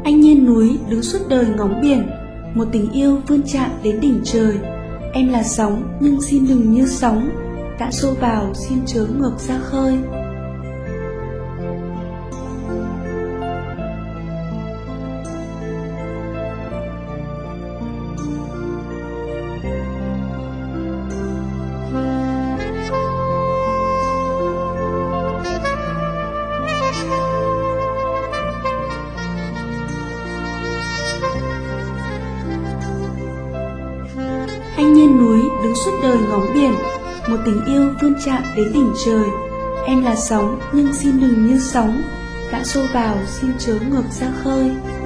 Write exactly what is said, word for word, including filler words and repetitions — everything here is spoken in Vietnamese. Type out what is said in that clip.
Anh nhiên núi đứng suốt đời ngóng biển, một tình yêu vươn chạm đến đỉnh trời. Em là sóng nhưng xin đừng như sóng, đã xô vào xin chớ ngược ra khơi. Anh nhiên núi đứng suốt đời ngóng biển, một tình yêu vươn chạm đến đỉnh trời. Em là sóng nhưng xin đừng như sóng, đã xô vào xin chớ ngược ra khơi.